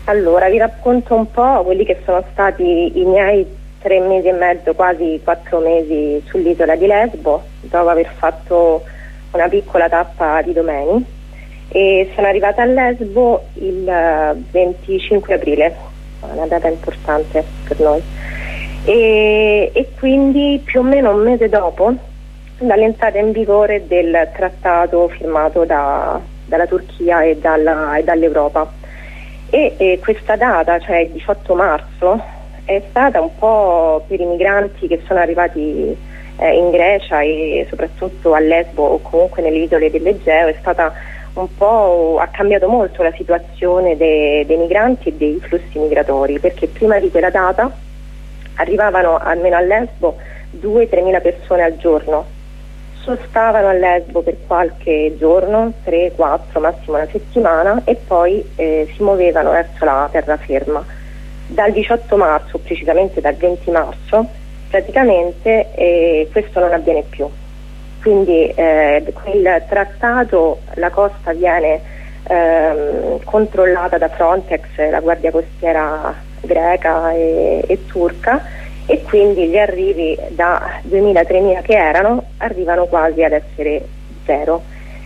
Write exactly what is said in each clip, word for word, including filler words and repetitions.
Allora, vi racconto un po' quelli che sono stati i miei tre mesi e mezzo, quasi quattro mesi sull'isola di Lesbo, dopo aver fatto una piccola tappa di domeni, e sono arrivata a Lesbo il venticinque aprile, una data importante per noi, e, e quindi più o meno un mese dopo dall'entrata in vigore del trattato firmato da, dalla Turchia e, dalla, e dall'Europa. E, e questa data, cioè il diciotto marzo, è stata un po' per i migranti che sono arrivati eh, in Grecia e soprattutto a Lesbo o comunque nelle isole dell'Egeo, è stata un po', ha cambiato molto la situazione de, dei migranti e dei flussi migratori, perché prima di quella data arrivavano almeno a Lesbo due tre mila persone al giorno, sostavano a Lesbo per qualche giorno, tre quattro, massimo una settimana, e poi eh, si muovevano verso la terraferma. Dal diciotto marzo, precisamente dal venti marzo, praticamente eh, questo non avviene più. Quindi eh, con il trattato la costa viene ehm, controllata da Frontex, la Guardia Costiera greca e, e turca, e quindi gli arrivi da duemila tremila che erano arrivano quasi ad essere zero.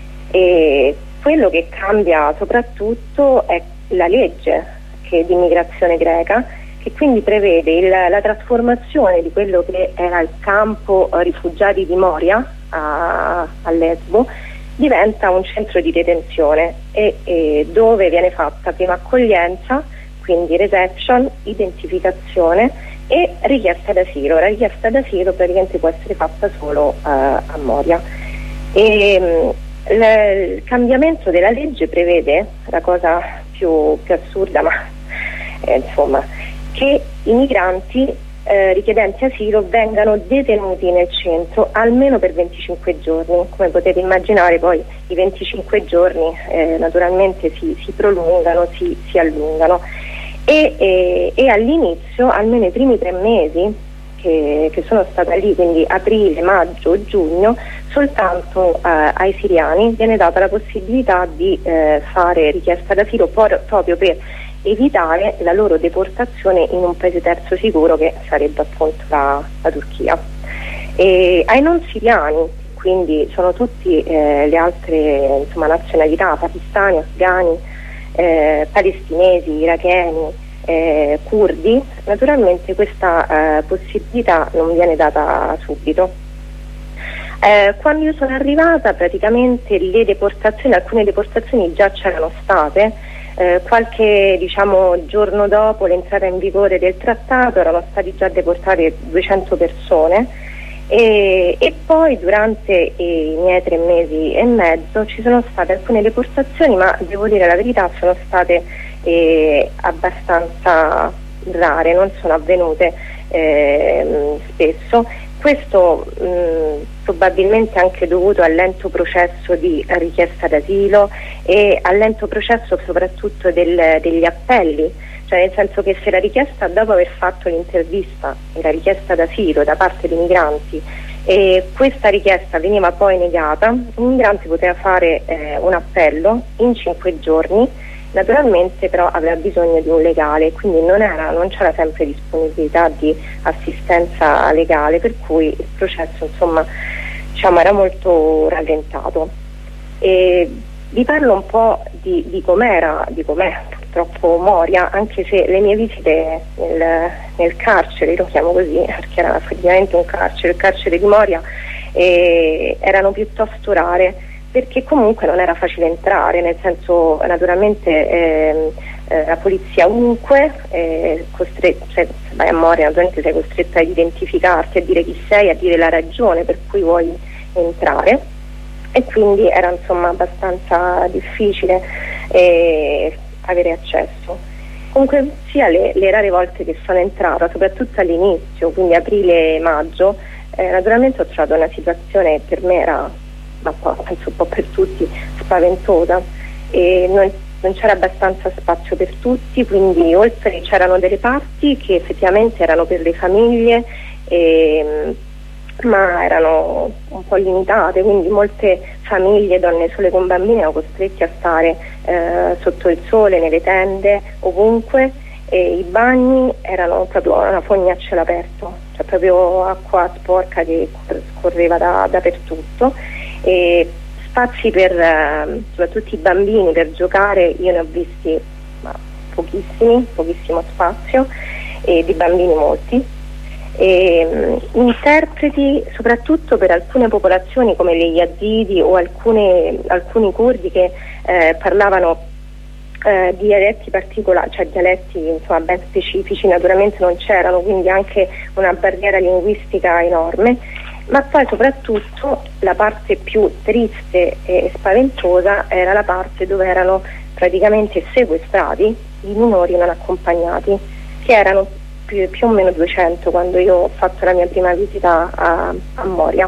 E quello che cambia soprattutto è la legge che, di immigrazione greca, che quindi prevede il, la trasformazione di quello che era il campo rifugiati di Moria a, a Lesbo, diventa un centro di detenzione e, e dove viene fatta prima accoglienza, quindi reception, identificazione e richiesta d'asilo. La richiesta d'asilo praticamente può essere fatta solo uh, a Moria. E, mh, le, il cambiamento della legge prevede la cosa più, più assurda, ma eh, insomma, che i migranti eh, richiedenti asilo vengano detenuti nel centro almeno per venticinque giorni. Come potete immaginare, poi i venticinque giorni eh, naturalmente si, si prolungano, si, si allungano. E, e, e all'inizio, almeno i primi tre mesi che, che sono stata lì, quindi aprile, maggio, giugno, soltanto eh, ai siriani viene data la possibilità di eh, fare richiesta d'asilo por, proprio per evitare la loro deportazione in un paese terzo sicuro, che sarebbe appunto la, la Turchia. E ai non siriani, quindi sono tutte eh, le altre insomma, nazionalità, pakistani, afghani, Eh, palestinesi, iracheni, eh, curdi, naturalmente questa eh, possibilità non viene data subito. Eh, quando io sono arrivata praticamente le deportazioni, alcune deportazioni già c'erano state, eh, qualche diciamo giorno dopo l'entrata in vigore del trattato erano stati già deportate duecento persone. E, e poi durante i miei tre mesi e mezzo ci sono state alcune deportazioni, ma devo dire la verità, sono state eh, abbastanza rare, non sono avvenute eh, spesso. Questo mh, probabilmente anche dovuto al lento processo di richiesta d'asilo e al lento processo soprattutto del, degli appelli, cioè nel senso che se la richiesta, dopo aver fatto l'intervista e la richiesta d'asilo da parte dei migranti, e questa richiesta veniva poi negata, il migrante poteva fare eh, un appello in cinque giorni, naturalmente però aveva bisogno di un legale, quindi non, era, non c'era sempre disponibilità di assistenza legale, per cui il processo insomma diciamo era molto rallentato. E vi parlo un po' di, di com'era, di com'è purtroppo Moria, anche se le mie visite nel, nel carcere, lo chiamo così perché era effettivamente un carcere, il carcere di Moria, eh, erano piuttosto rare, perché comunque non era facile entrare, nel senso naturalmente eh, eh, la polizia ovunque, eh, costre- cioè, se vai a Moria naturalmente sei costretta ad identificarti, a dire chi sei, a dire la ragione per cui vuoi entrare, e quindi era insomma abbastanza difficile eh, avere accesso. Comunque sia le, le rare volte che sono entrata, soprattutto all'inizio, quindi aprile e maggio, eh, naturalmente ho trovato una situazione che per me era, ma poi penso un po' per tutti, spaventosa, e non, non c'era abbastanza spazio per tutti, quindi oltre c'erano delle parti che effettivamente erano per le famiglie e, ma erano un po' limitate, quindi molte famiglie, donne sole con bambini, erano costrette a stare eh, sotto il sole, nelle tende, ovunque, e i bagni erano proprio una fogna a cielo aperto, cioè proprio acqua sporca che scorreva da, dappertutto, e spazi per eh, soprattutto i bambini per giocare io ne ho visti ma pochissimi, pochissimo spazio, e di bambini molti. E, um, interpreti soprattutto per alcune popolazioni come gli yazidi o alcune, alcuni curdi che eh, parlavano eh, dialetti particolari, cioè dialetti insomma ben specifici, naturalmente non c'erano, quindi anche una barriera linguistica enorme, ma poi soprattutto la parte più triste e spaventosa era la parte dove erano praticamente sequestrati i minori non accompagnati, che erano più, più o meno duecento quando io ho fatto la mia prima visita a, a Moria,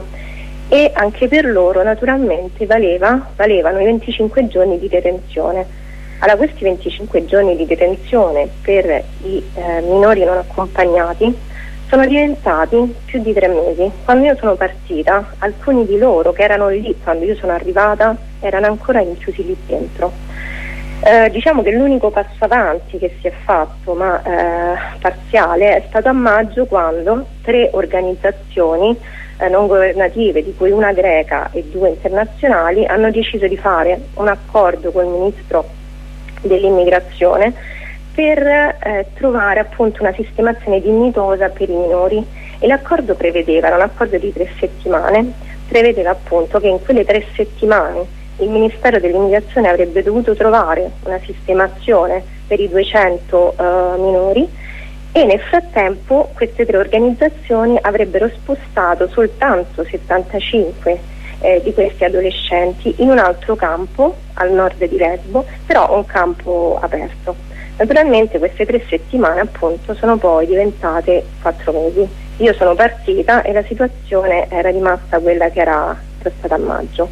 e anche per loro naturalmente valeva, valevano i venticinque giorni di detenzione. Allora, questi venticinque giorni di detenzione per i eh, minori non accompagnati sono diventati più di tre mesi. Quando io sono partita, alcuni di loro che erano lì quando io sono arrivata erano ancora rinchiusi lì dentro. Eh, diciamo che l'unico passo avanti che si è fatto, ma eh, parziale, è stato a maggio, quando tre organizzazioni eh, non governative, di cui una greca e due internazionali, hanno deciso di fare un accordo col ministro dell'immigrazione per eh, trovare appunto una sistemazione dignitosa per i minori, e l'accordo prevedeva, era un accordo di tre settimane, prevedeva appunto che in quelle tre settimane il Ministero dell'Immigrazione avrebbe dovuto trovare una sistemazione per i duecento uh, minori, e nel frattempo queste tre organizzazioni avrebbero spostato soltanto settantacinque eh, di questi adolescenti in un altro campo al nord di Lesbo, però un campo aperto. Naturalmente queste tre settimane appunto sono poi diventate quattro mesi. Io sono partita e la situazione era rimasta quella che era, era stata a maggio.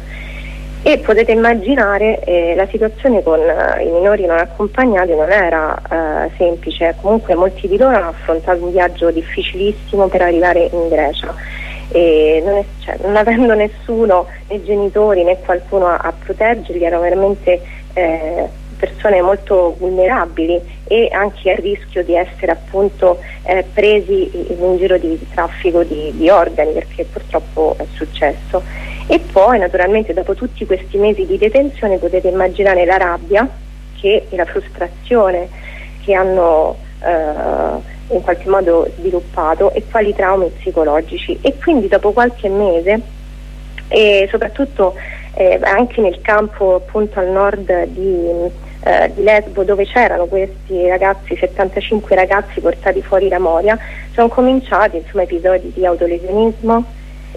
E potete immaginare eh, la situazione con eh, i minori non accompagnati non era eh, semplice. Comunque molti di loro hanno affrontato un viaggio difficilissimo per arrivare in Grecia, e non, è, cioè, non avendo nessuno, né genitori né qualcuno a, a proteggerli, erano veramente eh, persone molto vulnerabili e anche a rischio di essere appunto eh, presi in un giro di traffico di, di organi, perché purtroppo è successo. E poi naturalmente dopo tutti questi mesi di detenzione potete immaginare la rabbia che, e la frustrazione che hanno eh, in qualche modo sviluppato, e quali traumi psicologici. E quindi dopo qualche mese, e soprattutto eh, anche nel campo appunto al nord di, eh, di Lesbo, dove c'erano questi ragazzi, settantacinque ragazzi portati fuori da Moria, sono cominciati insomma episodi di autolesionismo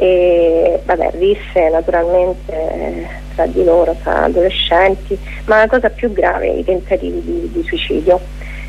e vabbè, risse naturalmente eh, tra di loro, tra adolescenti, ma la cosa più grave, i tentativi di, di suicidio,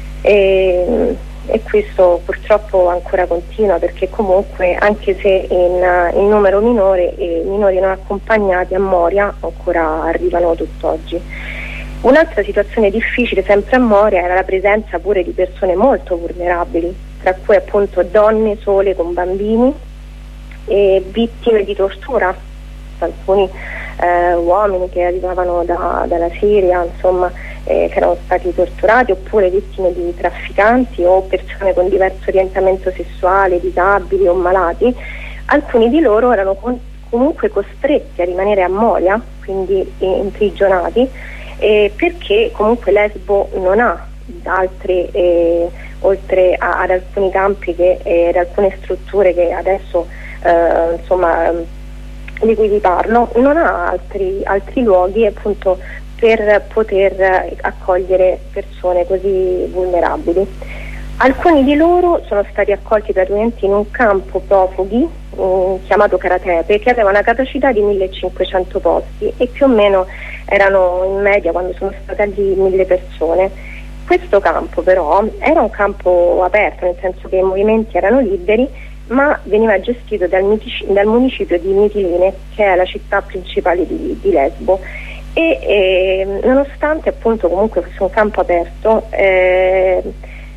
e, e questo purtroppo ancora continua, perché comunque anche se in, in numero minore i minori non accompagnati a Moria ancora arrivano tutt'oggi. Un'altra situazione difficile sempre a Moria era la presenza pure di persone molto vulnerabili, tra cui appunto donne sole con bambini e vittime di tortura, alcuni eh, uomini che arrivavano da, dalla Siria, insomma, eh, che erano stati torturati, oppure vittime di trafficanti o persone con diverso orientamento sessuale, disabili o malati. Alcuni di loro erano con, comunque costretti a rimanere a Moria, quindi imprigionati, eh, perché comunque Lesbo non ha altre, eh, oltre a, ad alcuni campi che, e ad alcune strutture che adesso Uh, insomma di cui vi parlo, non ha altri, altri luoghi appunto per poter accogliere persone così vulnerabili. Alcuni di loro sono stati accolti praticamente in un campo profughi um, chiamato Karatepe, che aveva una capacità di millecinquecento posti, e più o meno erano in media, quando sono state lì, mille persone. Questo campo però era un campo aperto, nel senso che i movimenti erano liberi, ma veniva gestito dal, dal municipio di Mitiline, che è la città principale di, di Lesbo, e eh, nonostante appunto comunque fosse un campo aperto, eh,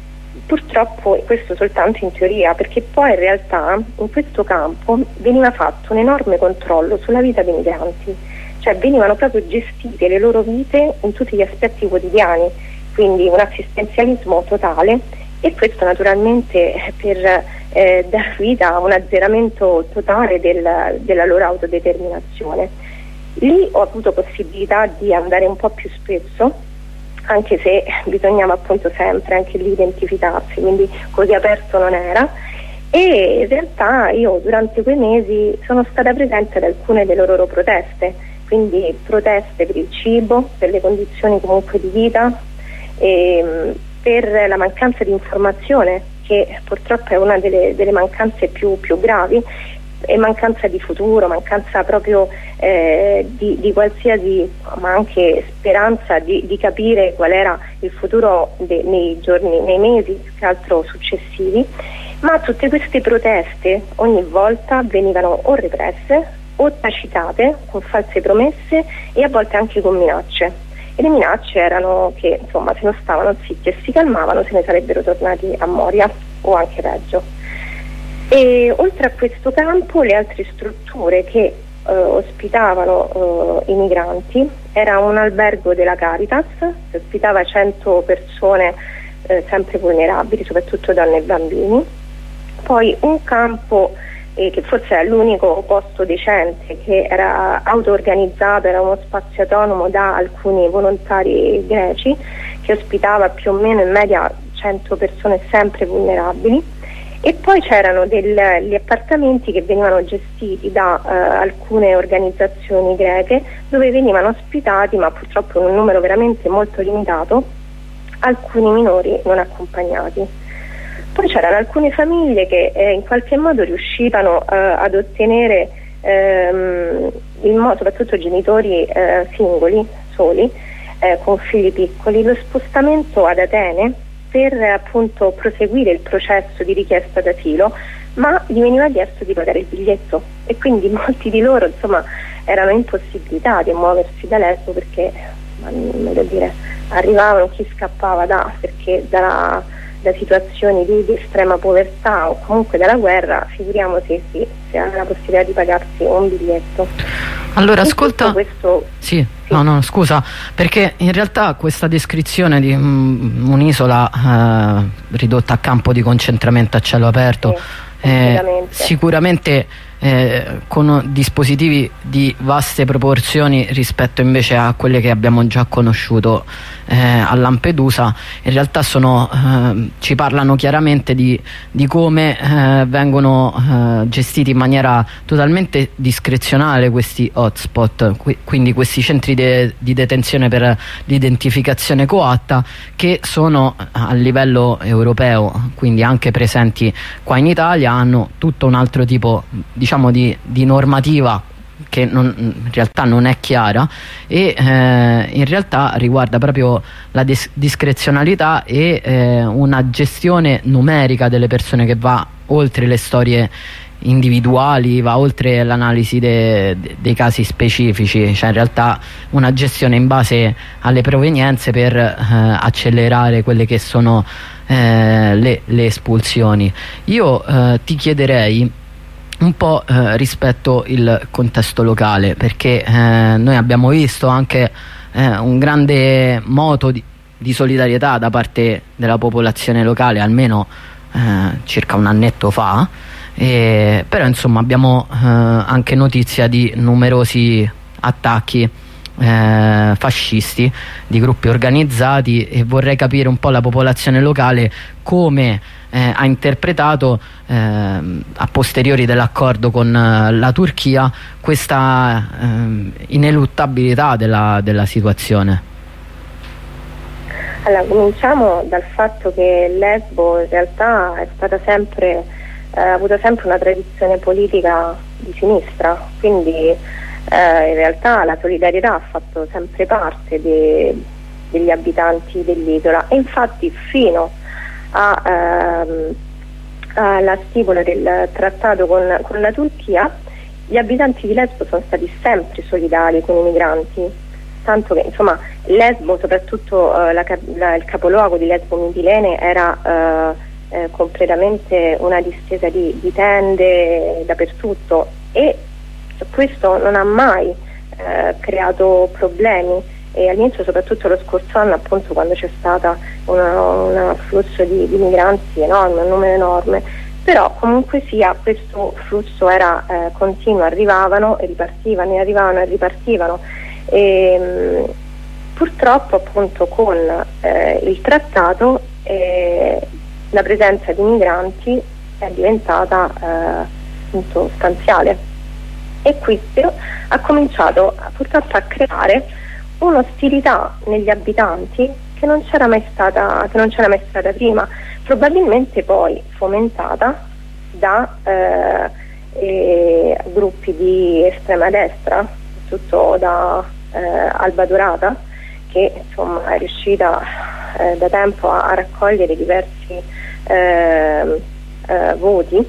Purtroppo questo soltanto in teoria, perché poi in realtà in questo campo veniva fatto un enorme controllo sulla vita dei migranti, cioè venivano proprio gestite le loro vite in tutti gli aspetti quotidiani, quindi un assistenzialismo totale, e questo naturalmente per eh, dar vita a un azzeramento totale del, della loro autodeterminazione. Lì ho avuto possibilità di andare un po' più spesso, anche se bisognava appunto sempre anche lì identificarsi, quindi così aperto non era, e in realtà io durante quei mesi sono stata presente ad alcune delle loro proteste, quindi proteste per il cibo, per le condizioni comunque di vita, e per la mancanza di informazione, che purtroppo è una delle, delle mancanze più, più gravi, e mancanza di futuro, mancanza proprio eh, di, di qualsiasi, ma anche speranza di, di capire qual era il futuro de, nei giorni, nei mesi più che altro successivi. Ma tutte queste proteste ogni volta venivano o represse o tacitate con false promesse e a volte anche con minacce, e le minacce erano che insomma se non stavano zitti e si calmavano se ne sarebbero tornati a Moria o anche peggio. E oltre a questo campo le altre strutture che eh, ospitavano eh, i migranti era un albergo della Caritas che ospitava cento persone eh, sempre vulnerabili, soprattutto donne e bambini, poi un campo eh, che forse è l'unico posto decente, che era auto-organizzato, era uno spazio autonomo da alcuni volontari greci, che ospitava più o meno in media cento persone sempre vulnerabili. E poi c'erano degli appartamenti che venivano gestiti da eh, alcune organizzazioni greche, dove venivano ospitati, ma purtroppo in un numero veramente molto limitato, alcuni minori non accompagnati. Poi c'erano alcune famiglie che eh, in qualche modo riuscivano eh, ad ottenere, ehm, il mo- soprattutto genitori eh, singoli, soli, eh, con figli piccoli, lo spostamento ad Atene per appunto proseguire il processo di richiesta d'asilo, ma gli veniva chiesto di pagare il biglietto, e quindi molti di loro insomma erano impossibilitati a muoversi da Lesbo, perché voglio dire, arrivavano chi scappava da perché da, da situazioni di, di estrema povertà o comunque dalla guerra, figuriamoci sì, se aveva la possibilità di pagarsi un biglietto. Allora, ascolta, questo... sì, sì, no, no, scusa, perché in realtà questa descrizione di mm, un'isola eh, ridotta a campo di concentramento a cielo aperto, sì, eh, sicuramente eh, con dispositivi di vaste proporzioni rispetto invece a quelle che abbiamo già conosciuto eh, a Lampedusa, in realtà sono, eh, ci parlano chiaramente di, di come eh, vengono eh, gestiti in maniera totalmente discrezionale questi hotspot, qui, quindi questi centri de, di detenzione per l'identificazione coatta, che sono a livello europeo, quindi anche presenti qua in Italia, hanno tutto un altro tipo di diciamo di, di normativa che non, in realtà non è chiara, e eh, in realtà riguarda proprio la dis- discrezionalità e eh, una gestione numerica delle persone che va oltre le storie individuali, va oltre l'analisi de- de- dei casi specifici, cioè in realtà una gestione in base alle provenienze per eh, accelerare quelle che sono eh, le, le espulsioni. Io eh, ti chiederei un po' eh, rispetto il contesto locale, perché eh, noi abbiamo visto anche eh, un grande moto di, di solidarietà da parte della popolazione locale, almeno eh, circa un annetto fa, e, però insomma abbiamo eh, anche notizia di numerosi attacchi eh, fascisti di gruppi organizzati, e vorrei capire un po' la popolazione locale come Eh, ha interpretato eh, a posteriori dell'accordo con eh, la Turchia questa eh, ineluttabilità della, della situazione. Allora, cominciamo dal fatto che Lesbo in realtà è stata sempre eh, ha avuto sempre una tradizione politica di sinistra, quindi eh, in realtà la solidarietà ha fatto sempre parte de, degli abitanti dell'isola, e infatti fino A, ehm, alla stipula del trattato con, con la Turchia, gli abitanti di Lesbo sono stati sempre solidali con i migranti, tanto che insomma Lesbo, soprattutto eh, la, la, il capoluogo di Lesbo Mitilene era eh, eh, completamente una distesa di, di tende dappertutto, e questo non ha mai eh, creato problemi, e all'inizio, soprattutto lo scorso anno, appunto, quando c'è stato un afflusso di, di migranti enorme, un numero enorme, però comunque sia questo flusso era eh, continuo, arrivavano e ripartivano, e arrivavano e ripartivano, e mh, purtroppo appunto con eh, il trattato eh, la presenza di migranti è diventata eh, appunto stanziale, e questo ha cominciato purtroppo a creare un'ostilità negli abitanti che non c'era mai stata, che non c'era mai stata prima, probabilmente poi fomentata da eh, eh, gruppi di estrema destra, soprattutto da eh, Alba Dorata, che insomma è riuscita eh, da tempo a, a raccogliere diversi eh, eh, voti,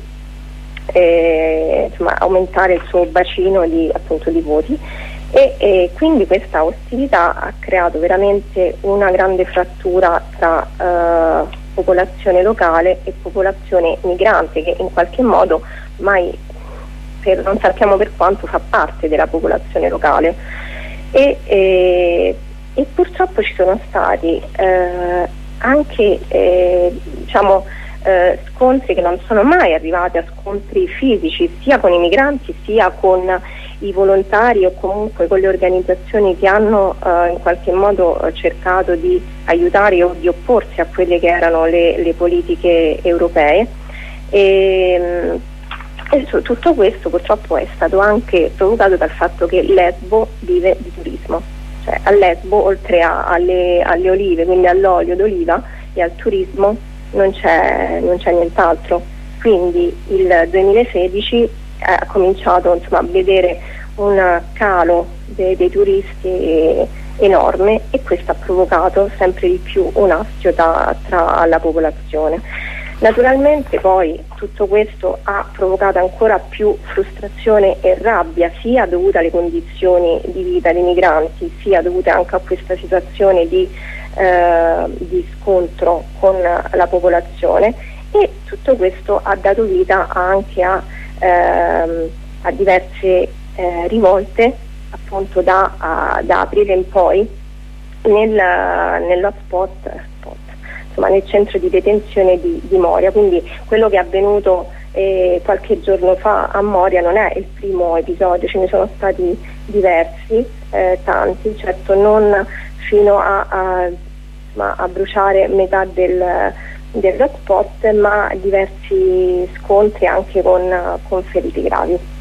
e insomma aumentare il suo bacino di, appunto, di voti. E, e quindi questa ostilità ha creato veramente una grande frattura tra eh, popolazione locale e popolazione migrante, che in qualche modo mai, per, non sappiamo per quanto, fa parte della popolazione locale, e, e, e purtroppo ci sono stati eh, anche eh, diciamo eh, scontri che non sono mai arrivati a scontri fisici, sia con i migranti sia con i volontari o comunque con le organizzazioni che hanno eh, in qualche modo eh, cercato di aiutare o di opporsi a quelle che erano le, le politiche europee, e, e su, tutto questo purtroppo è stato anche provocato dal fatto che Lesbo vive di turismo, cioè a Lesbo oltre a, alle, alle olive, quindi all'olio d'oliva e al turismo, non c'è, non c'è nient'altro. Quindi il duemilasedici ha cominciato insomma a vedere un calo dei, dei turisti enorme, e questo ha provocato sempre di più un astio tra, tra la popolazione. Naturalmente poi tutto questo ha provocato ancora più frustrazione e rabbia, sia dovuta alle condizioni di vita dei migranti, sia dovute anche a questa situazione di, eh, di scontro con la popolazione, e tutto questo ha dato vita anche a Ehm, a diverse eh, rivolte, appunto da, a, da aprile in poi nel, nell'hotspot, insomma nel centro di detenzione di, di Moria. Quindi quello che è avvenuto eh, qualche giorno fa a Moria non è il primo episodio, ce ne sono stati diversi, eh, tanti, certo non fino a, a, ma a bruciare metà del dell'hotspot, ma diversi scontri anche con, con feriti gravi.